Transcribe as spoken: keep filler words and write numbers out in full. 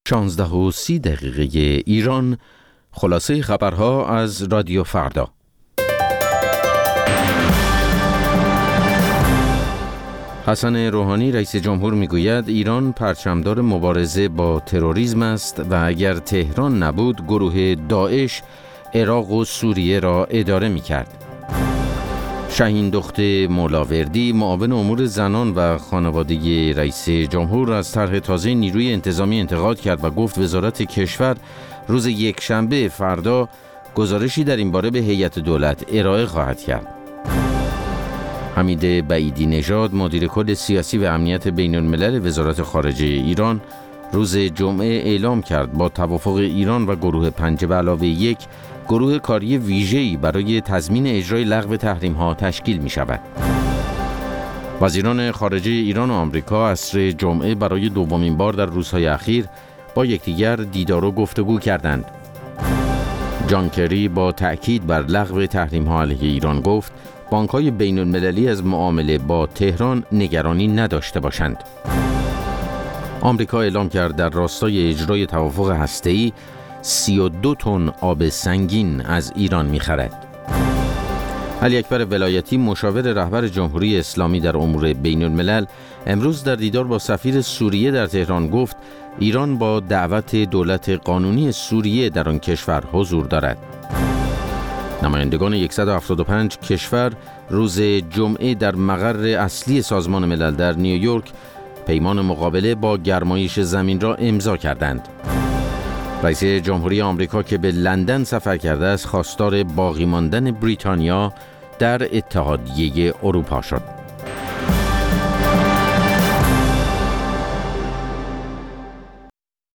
شانزده و سی دقیقه ایران. خلاصه خبرها از رادیو فردا. حسن روحانی رئیس جمهور میگوید ایران پرچمدار مبارزه با تروریسم است و اگر تهران نبود گروه داعش عراق و سوریه را اداره میکرد. شاهین دخت مولاوردی معاون امور زنان و خانواده رئیس جمهور از طرح تازه نیروی انتظامی انتقاد کرد و گفت وزارت کشور روز یکشنبه فردا گزارشی در این باره به هیئت دولت ارائه خواهد کرد. حمید بعیدی نژاد مدیر کل سیاسی و امنیت بین الملل وزارت خارجه ایران روز جمعه اعلام کرد با توافق ایران و گروه پنج به علاوه یک گروه کاری ویژه‌ای برای تضمین اجرای لغو تحریم‌ها تشکیل می‌شود. وزیران خارجه ایران و آمریکا عصر جمعه برای دومین بار در روزهای اخیر با یکدیگر دیدار و گفتگو کردند. جان کری با تأکید بر لغو تحریم‌ها علیه ایران گفت بانک‌های بین‌المللی از معامله با تهران نگرانی نداشته باشند. آمریکا اعلام کرد در راستای اجرای توافق هسته‌ای سی و دو تن آب سنگین از ایران می‌خرد. علی اکبر ولایتی مشاور رهبر جمهوری اسلامی در امور بین الملل امروز در دیدار با سفیر سوریه در تهران گفت ایران با دعوت دولت قانونی سوریه در آن کشور حضور دارد. نمایندگان صد و هفتاد و پنج کشور روز جمعه در مقر اصلی سازمان ملل در نیویورک پیمان مقابله با گرمایش زمین را امضا کردند. رئیس جمهوری آمریکا که به لندن سفر کرده است خواستار باقی ماندن بریتانیا در اتحادیه اروپا شد.